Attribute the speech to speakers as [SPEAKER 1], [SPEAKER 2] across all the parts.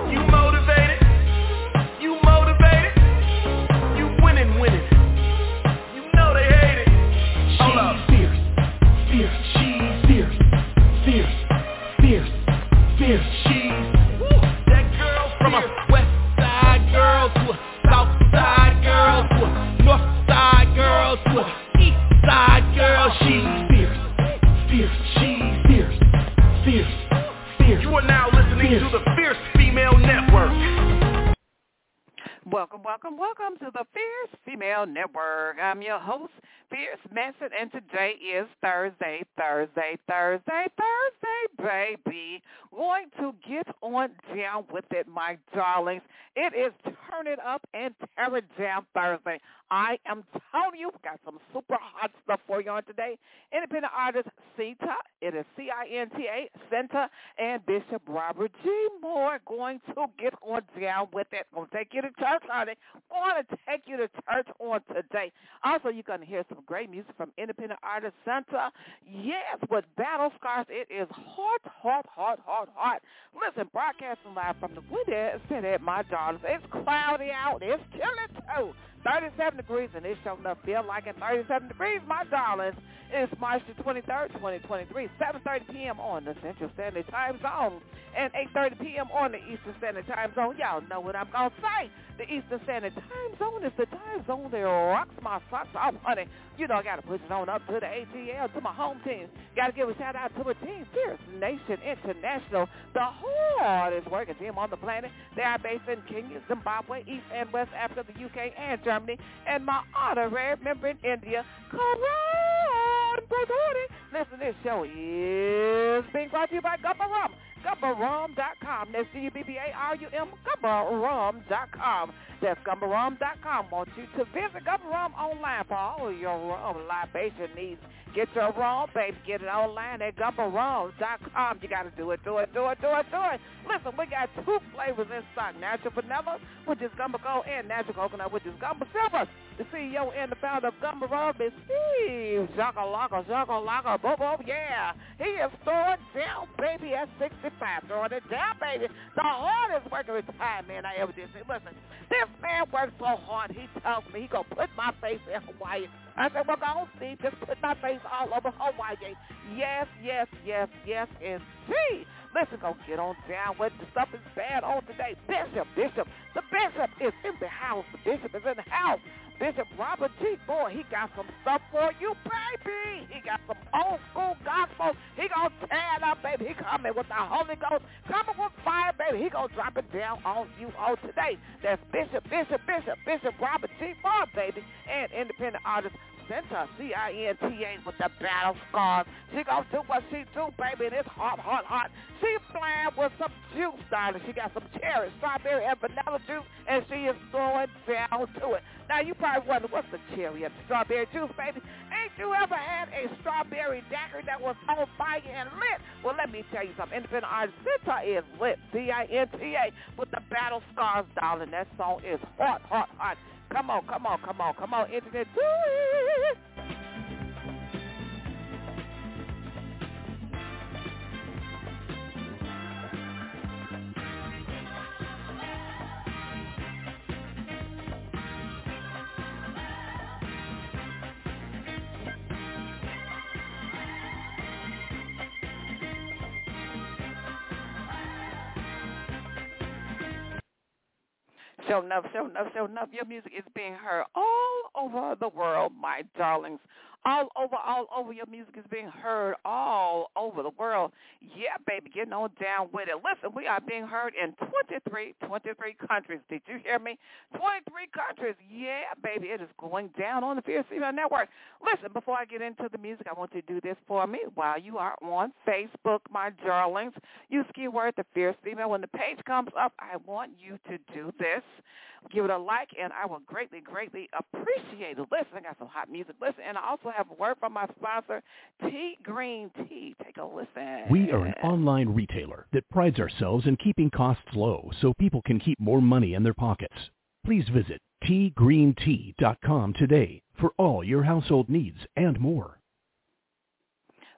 [SPEAKER 1] You motivated? You motivated? You winning. You know they hate it. Hold up.
[SPEAKER 2] Fierce, she's fierce. She's
[SPEAKER 1] that girl from a west side girl to a south side girl to a north side girl to a east side girl. She's
[SPEAKER 2] fierce. She's fierce.
[SPEAKER 1] You are now listening to the Fierce Female Network.
[SPEAKER 3] Welcome to the Fierce Female Network. I'm your host, Fierce Manson, and today is Thursday, baby. Going to get on down with it, my darlings. It is Turn It Up and Tear It Down Thursday. I am telling you, we got some super hot stuff for you on today. Independent artist Cinta, it is C-I-N-T-A, Cinta, and Bishop Robert G. Moore going to get on down with it. Going to take you to church, honey. Going to take you to church on today. Also, you're going to hear some great music from independent artist Cinta. Yes, with Battle Scars, it is hot. Listen, broadcasting live from the Windy City, my darlings. It's cloudy out. It's chilly, too. 37 degrees, and it sure enough feel like it. 37 degrees, my darlings. It's March the 23rd, 2023, 7:30 p.m. on the Central Standard Time Zone and 8:30 p.m. on the Eastern Standard Time Zone. Y'all know what I'm going to say. The Eastern Standard Time Zone is the time zone that rocks my socks off, honey. You know, I got to push it on up to the ATL, to my home team. Got to give a shout-out to my team, Fierce Nation International, the hardest working team on the planet. They are based in Kenya, Zimbabwe, East and West Africa, the UK, and Germany, and my honorary member in India, Karan Bradori. Listen, this show is being brought to you by Gubba Rum. GubbaRum.com. That's GubbaRum, GubbaRum.com. That's GubbaRum.com. Want you to visit Gubba Rum online for all your rum libation needs. Get your rum, baby. Get it online at GubbaRum.com. You got to do it. Listen, we got two flavors in stock. Natural Vanilla, which is Gumbo Gold, and Natural Coconut, which is Gumbo Silver. The CEO and the founder of Gumbo Rum is Steve Shakalaka, boom, yeah. He is throwing down, baby, at 65. Throwing it down, baby. The hardest working retired man I ever did. See, listen, this man works so hard, he tells me he going to put my face in Hawaii. I said, well, go on, Steve, just put my face all over Hawaii. Yes, indeed. Listen, go get on down with the stuff is bad on today. Bishop. The Bishop is in the house. Bishop Robert G. Boy, he got some stuff for you, baby. He got some old school gospel. He gonna tear it up, baby. He coming with the Holy Ghost, coming with fire, baby. He gonna drop it down on you all today. That's Bishop Robert G. Boy, baby, and independent artist Cinta, C-I-N-T-A, with the Battle Scars. She gonna do what she do, baby, and it's hot. She flying with some juice, darling. She got some cherry, strawberry, and vanilla juice, and she is throwing down to it. Now, you probably wonder, what's the cherry and strawberry juice, baby? Ain't you ever had a strawberry daiquiri that was on fire and lit? Well, let me tell you something. Independent artist Cinta is lit, C-I-N-T-A, with the Battle Scars, darling. That song is hot. Come on, internet, do it. Show enough. Your music is being heard all over the world, my darlings. All over. Your music is being heard all over the world. Yeah, baby, getting on down with it. Listen, we are being heard in 23 countries. Did you hear me? 23 countries. Yeah, baby, it is going down on the Fierce Female Network. Listen, before I get into the music, I want you to do this for me while you are on Facebook, my darlings. Use keyword The Fierce Female. When the page comes up, I want you to do this. Give it a like, and I will greatly appreciate it. Listen, I got some hot music. Listen, and I also have a word from my sponsor, Tea Green Tea. Take a listen.
[SPEAKER 4] We are an online retailer that prides ourselves in keeping costs low so people can keep more money in their pockets. Please visit teagreenti.com today for all your household needs and more.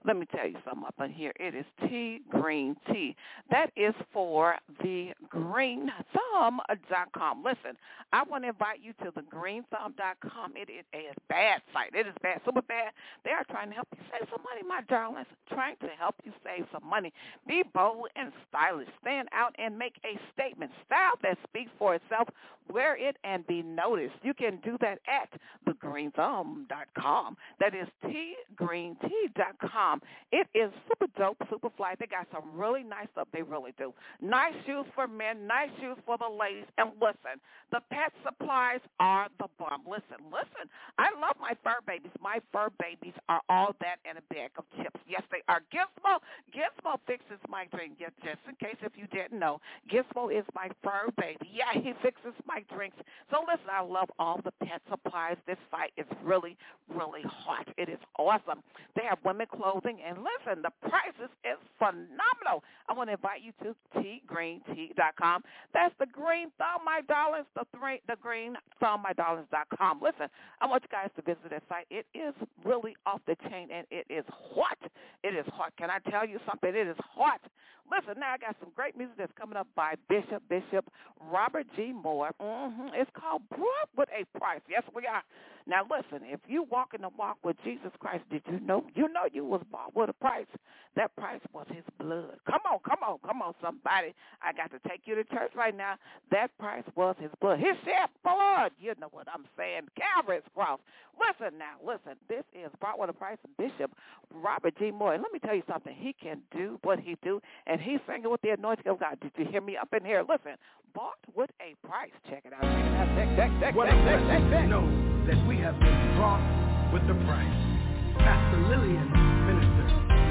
[SPEAKER 3] Let me tell you something up in here. It is tea, green tea. That is for the greenthumb.com. Listen, I want to invite you to the greenthumb.com. It is a bad site. It is bad, super bad. They are trying to help you save some money, my darlings, trying to help you save some money. Be bold and stylish. Stand out and make a statement. Style that speaks for itself. Wear it and be noticed. You can do that at thegreenthumb.com. That is tgreentea.com. It is super dope, super fly. They got some really nice stuff. They really do. Nice shoes for men, nice shoes for the ladies. And listen, the pet supplies are the bomb. Listen. I love my fur babies. My fur babies are all that and a bag of chips. Yes, they are. Gizmo fixes my drink. Just in case if you didn't know, Gizmo is my fur baby. Yeah, he fixes my drinks. So listen, I love all the pet supplies. This site is really, really hot. It is awesome. They have women clothing, and listen, the prices is phenomenal. I want to invite you to tgreentea.com. That's the Green Thumb, my darlings, the Green Thumb, my darlings.com. Listen, I want you guys to visit that site. It is really off the chain, and it is hot. It is hot. Can I tell you something? It is hot. Listen, now I got some great music that's coming up by Bishop Robert G. Moore. It's called Brought with a Price. Yes, we are. Now, listen, if you walk in the walk with Jesus Christ, did you know? You know you was bought with a price. That price was his blood. Come on, somebody. I got to take you to church right now. That price was his blood. His shed blood. You know what I'm saying. Calvary's cross. Listen. This is Brought with a Price, Bishop Robert G. Moore. And let me tell you something. He can do what he do, and he's singing with the anointing of God. Did you hear me up in here? Listen, bought with a price. Check it out. Check.
[SPEAKER 2] What a blessing to know that we have been bought with a price. Pastor Lillian, minister.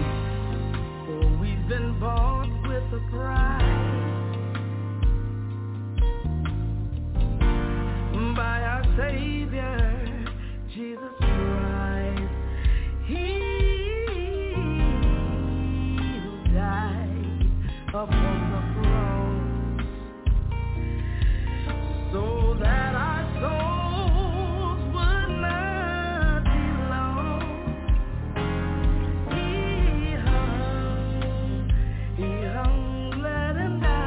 [SPEAKER 5] For we've been bought with a price by our Savior, Jesus Christ. He who died upon the cross so that our souls would not be lost. He hung, let him die.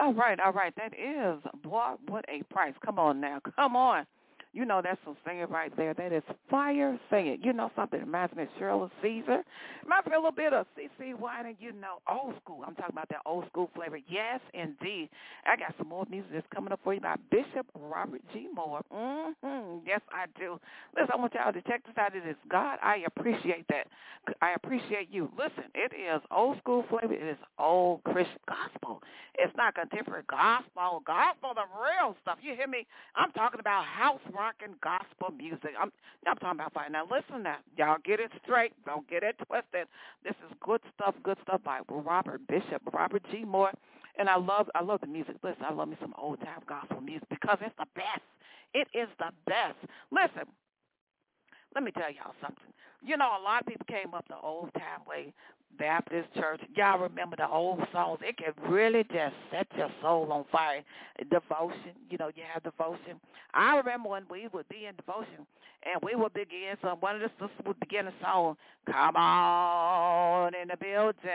[SPEAKER 3] All right. That is, boy, what a price. Come on now. Come on. You know that's some singing right there. That is fire singing. You know something? It reminds me of Shirley Caesar. Reminds me a little bit of C.C. Winans, you know, old school. I'm talking about that old school flavor. Yes, indeed. I got some more music that's coming up for you by Bishop Robert G. Moore. Yes, I do. Listen, I want y'all to check this out. It is God. I appreciate that. I appreciate you. Listen, it is old school flavor. It is old Christian gospel. It's not contemporary gospel. Gospel, the real stuff. You hear me? I'm talking about house rock and gospel music. I'm talking about fire. Now listen now. Y'all get it straight. Don't get it twisted. This is good stuff by Bishop Robert G. Moore. And I love the music. Listen, I love me some old time gospel music because it's the best. It is the best. Listen, let me tell y'all something. You know, a lot of people came up the old time way, Baptist church. Y'all remember the old songs. It can really just set your soul on fire. Devotion, you know, you have devotion. I remember when we would be in devotion and we would begin, so one of the sisters would begin a song, come on in the building.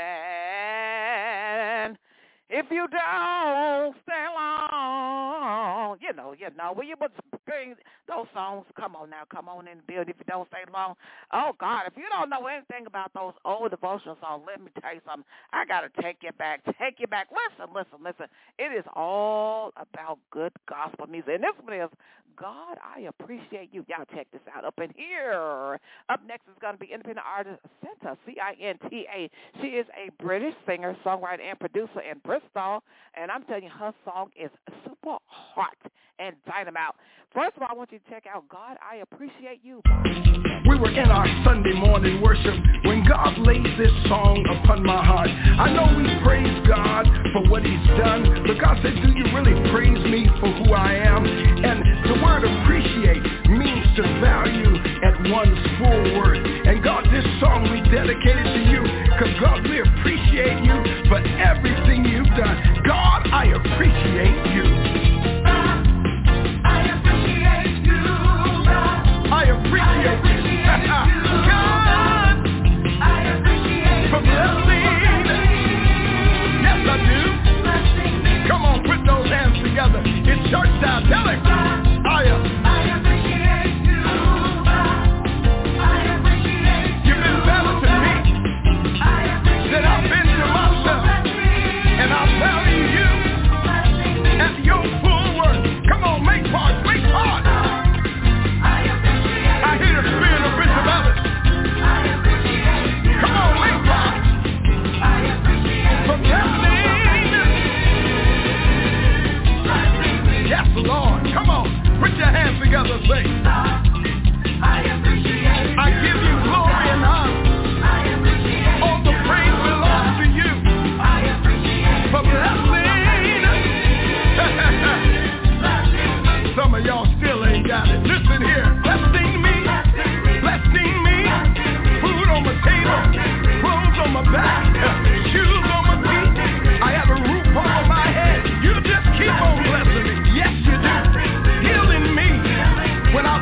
[SPEAKER 3] If you don't stay long, you know, when you would sing those songs, come on in the building if you don't stay long. Oh, God, if you don't know anything about those old devotional songs, let me tell you something. I got to take you back. Listen. It is all about good gospel music. And this one is, God, I appreciate you. Y'all check this out up in here. Up next is going to be independent artist Cinta, C-I-N-T-A. She is a British singer, songwriter, and producer in Bristol. And I'm telling you, her song is super hot and dynamite. First of all, I want you to check out God, I Appreciate You.
[SPEAKER 2] We were in our Sunday morning worship when God laid this song upon my heart. I know we praise God for what he's done, but God said, do you really praise me for who I am? And the word appreciate means to value at one's full worth. And God, this song we dedicated to you because, God, we appreciate you for everything you've done. God, I appreciate you. I appreciate you. God, I appreciate for blessing. Yes, I do. Come on, put those hands together. It's church time. Tell him. I appreciate you. I appreciate you. You've been better to me than I've been to myself. And I'll value you at your full worth. Come on, make part. I hear the spirit of Bishop Ellis. Come on, make part. From blessing. Yes, Lord. Come on, put your hands together and say, I give you glory and honor. All the praise belongs to you. For blessing. Some of y'all still ain't got it. Listen here. Blessing me. Food on my table. Clothes on my back. Shoes on my feet. I have a roof over my head. You just keep on blessing me. Yes, you do. Healing me when I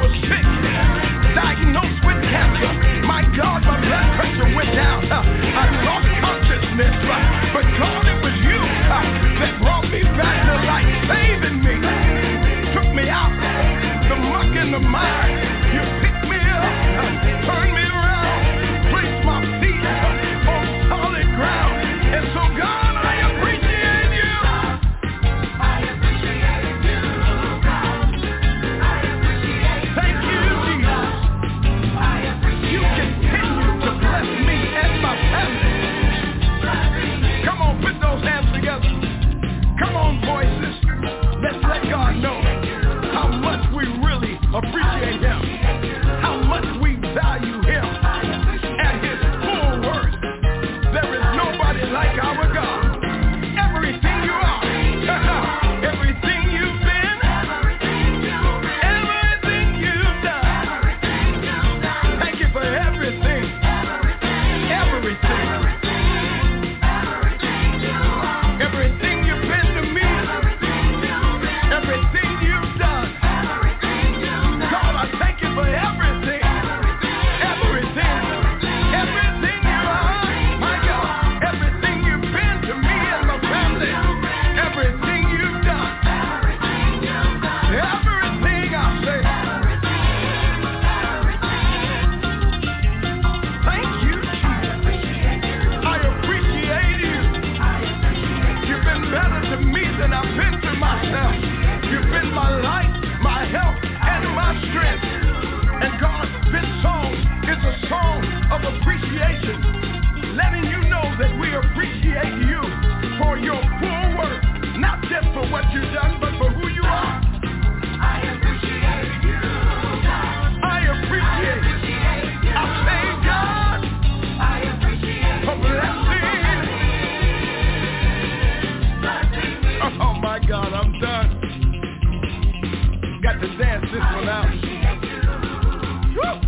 [SPEAKER 2] got to dance this one out. Woo!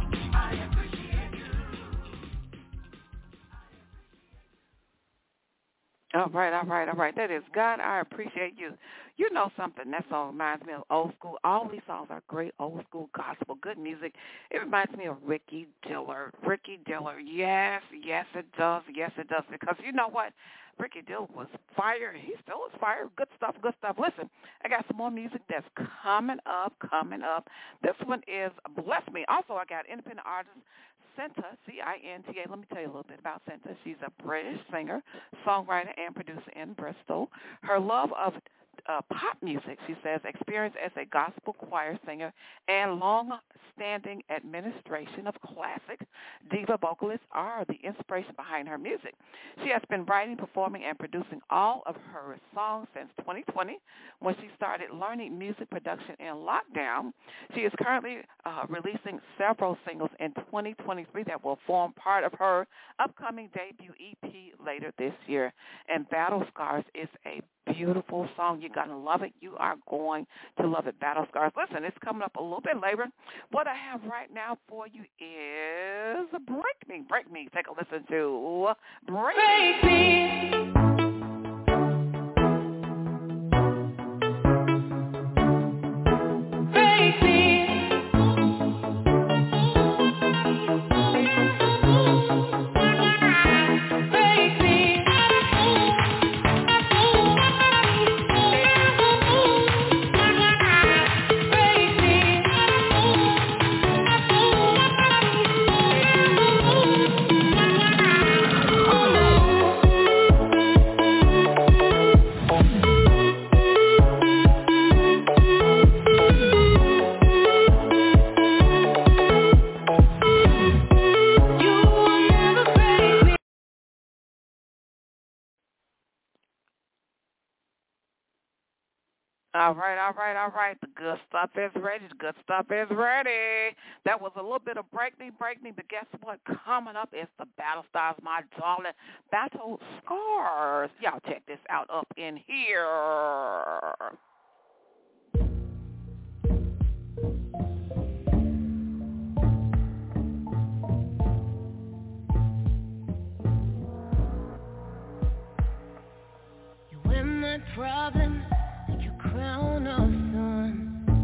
[SPEAKER 3] All right. That is God, I appreciate you. You know something, that song reminds me of old school. All these songs are great old school gospel, good music. It reminds me of Ricky Dillard. Yes, it does. Because you know what? Ricky Dillard was fire. He still is fire. Good stuff. Listen, I got some more music that's coming up. This one is Bless Me. Also, I got independent artist Cinta, C-I-N-T-A. Let me tell you a little bit about Cinta. She's a British singer, songwriter, and producer in Bristol. Her love of pop music, she says, experience as a gospel choir singer and long-standing administration of classic diva vocalists are the inspiration behind her music. She has been writing, performing, and producing all of her songs since 2020 when she started learning music production in lockdown. She is currently releasing several singles in 2023 that will form part of her upcoming debut EP later this year. And Battle Scars is a beautiful song. You're going to love it. You are going to love it. Battle Scars. Listen, it's coming up a little bit later. What I have right now for you is Break Me. Take a listen to Break Me. All right. The good stuff is ready. That was a little bit of Break Me, but guess what? Coming up is the Battle Stars, my darling. Battle Scars. Y'all check this out up in here.
[SPEAKER 6] You win my problem. Crown of sun.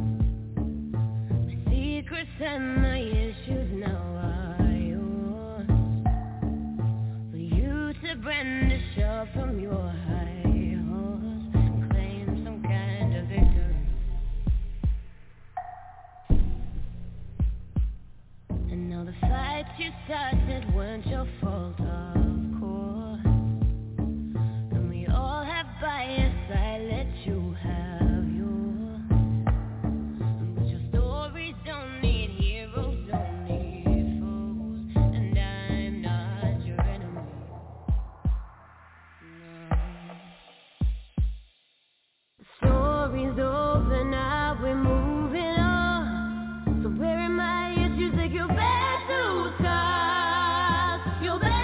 [SPEAKER 6] My secrets and my issues now are yours. For you to brand a shot from your high horse and claim some kind of victory. And now the fight you started weren't your fault, of course. And we all have bias, I let you have. You're back.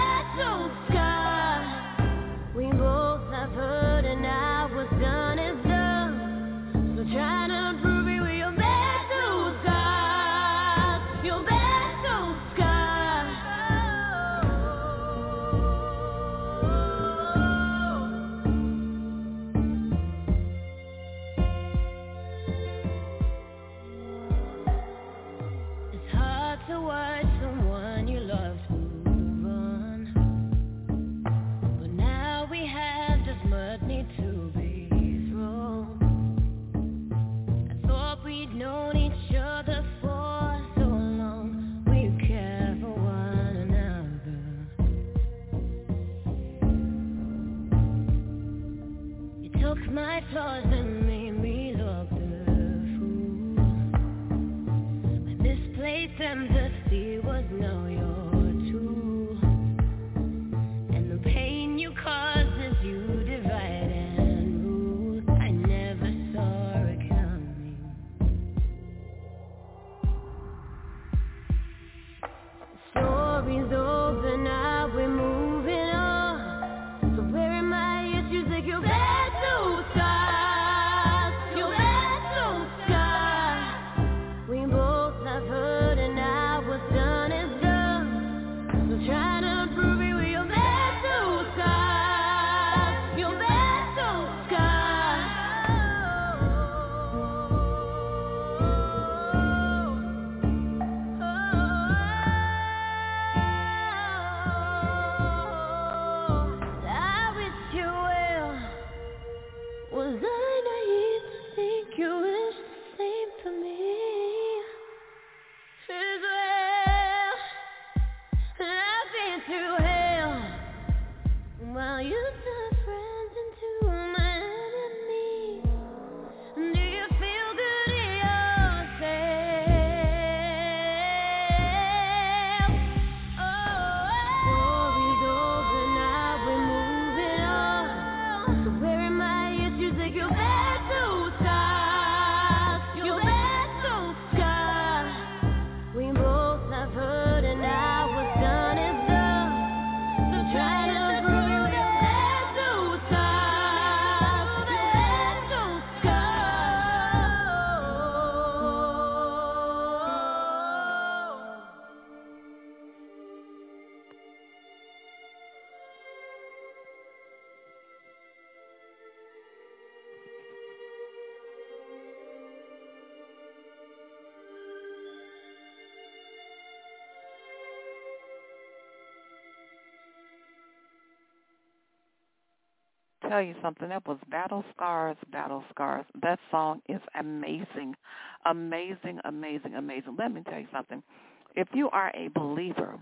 [SPEAKER 3] tell you something. That was Battle Scars, Battle Scars. That song is amazing. Amazing, amazing, amazing. Let me tell you something. If you are a believer,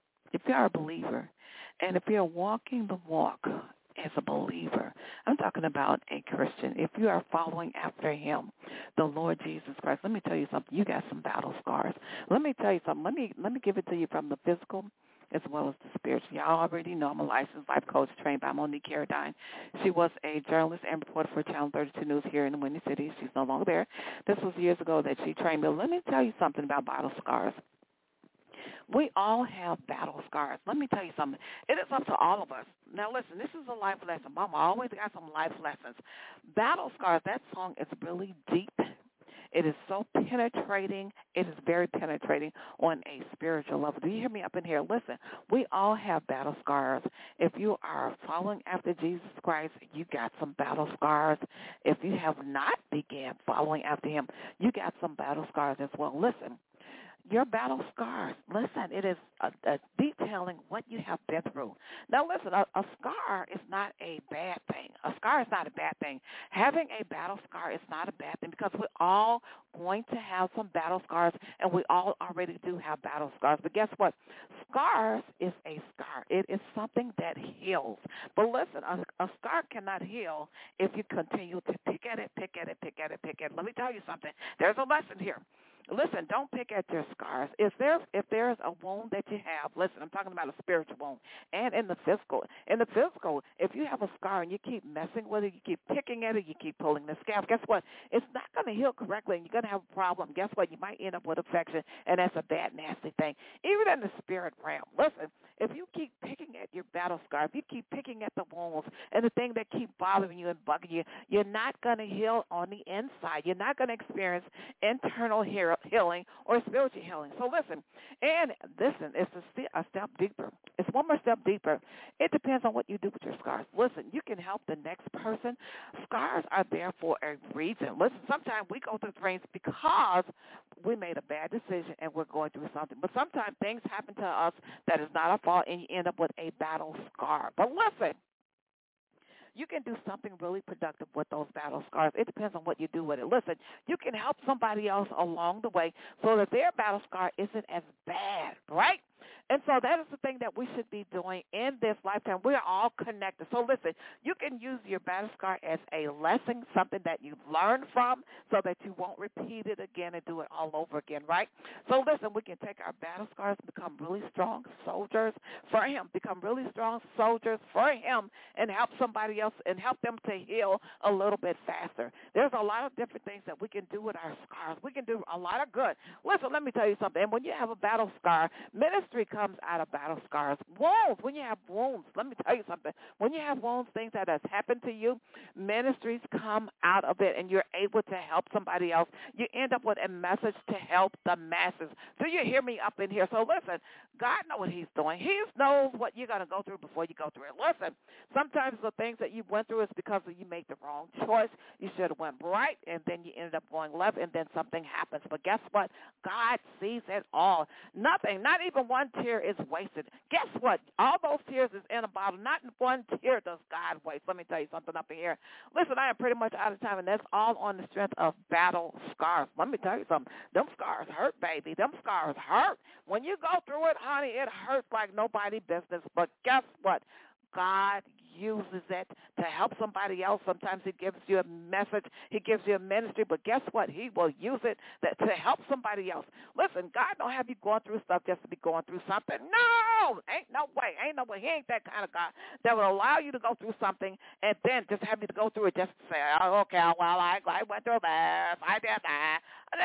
[SPEAKER 3] and if you're walking the walk as a believer, I'm talking about a Christian. If you are following after him, the Lord Jesus Christ, let me tell you something. You got some battle scars. Let me tell you something. Let me give it to you from the physical as well as the spiritual. Y'all already know I'm a licensed life coach trained by Monique Carradine. She was a journalist and reporter for Channel 32 News here in the Windy City. She's no longer there. This was years ago that she trained me. Let me tell you something about battle scars. We all have battle scars. Let me tell you something. It is up to all of us. Now, listen, this is a life lesson. Mama always got some life lessons. Battle scars, that song is really deep. It is so penetrating. It is very penetrating on a spiritual level. Do you hear me up in here? Listen, we all have battle scars. If you are following after Jesus Christ, you got some battle scars. If you have not began following after him, you got some battle scars as well. Listen. Your battle scars. Listen, it is a detailing what you have been through. Now, listen, a scar is not a bad thing. A scar is not a bad thing. Having a battle scar is not a bad thing because we're all going to have some battle scars, and we all already do have battle scars. But guess what? Scars is a scar. It is something that heals. But listen, a scar cannot heal if you continue to pick at it. Let me tell you something. There's a lesson here. Listen, don't pick at your scars. If there's a wound that you have, listen, I'm talking about a spiritual wound, and in the physical, if you have a scar and you keep messing with it, you keep picking at it, you keep pulling the scab, guess what? It's not going to heal correctly, and you're going to have a problem. Guess what? You might end up with infection, and that's a bad, nasty thing. Even in the spirit realm, listen, if you keep picking at your battle scar, if you keep picking at the wounds and the things that keep bothering you and bugging you, you're not going to heal on the inside. You're not going to experience internal healing or spiritual healing. So listen, it's a step deeper. It's one more step deeper. It depends on what you do with your scars. Listen, you can help the next person. Scars are there for a reason. Listen, sometimes we go through things because we made a bad decision and we're going through something. But sometimes things happen to us that is not our fault, and you end up with a battle scar. But listen, you can do something really productive with those battle scars. It depends on what you do with it. Listen, you can help somebody else along the way so that their battle scar isn't as bad, right? And so that is the thing that we should be doing in this lifetime. We are all connected. So listen, you can use your battle scar as a lesson, something that you've learned from so that you won't repeat it again and do it all over again, right? So listen, we can take our battle scars and become really strong soldiers for him, and help somebody else and help them to heal a little bit faster. There's a lot of different things that we can do with our scars. We can do a lot of good. Listen, let me tell you something. And when you have a battle scar, ministry comes out of battle scars. Wounds, when you have wounds, let me tell you something. When you have wounds, things that has happened to you, ministries come out of it, and you're able to help somebody else. You end up with a message to help the masses. Do you hear me up in here? So listen, God knows what he's doing. He knows what you're going to go through before you go through it. Listen, sometimes the things that you went through is because you made the wrong choice. You should have went right, and then you ended up going left, and then something happens. But guess what? God sees it all. Nothing, not even one tear is wasted. Guess what? All those tears is in a bottle. Not one tear does God waste. Let me tell you something up in here. Listen, I am pretty much out of time, and that's all on the strength of battle scars. Let me tell you something. Them scars hurt, baby. Them scars hurt. When you go through it, honey, it hurts like nobody business. But guess what? God uses it to help somebody else. Sometimes he gives you a message. He gives you a ministry. But guess what? He will use it to help somebody else. Listen, God don't have you going through stuff just to be going through something. No, ain't no way. He ain't that kind of God that will allow you to go through something and then just have you to go through it just to say, oh, okay, well, I went through this. I did that.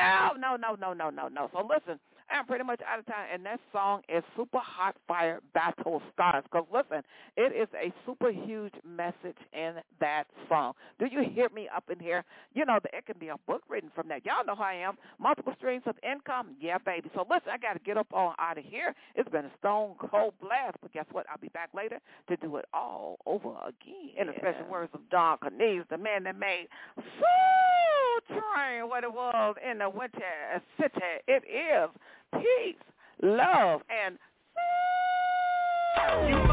[SPEAKER 3] No. So listen, I'm pretty much out of time, and that song is Super Hot Fire Battle Scars. Because, listen, it is a super huge message in that song. Do you hear me up in here? You know, it can be a book written from that. Y'all know how I am. Multiple streams of income. Yeah, baby. So, listen, I got to get up on out of here. It's been a stone cold blast, but guess what? I'll be back later to do it all over again. In the special words of Don Cornelius, the man that made Soul Train what it was in the Winter City. It is peace, love, and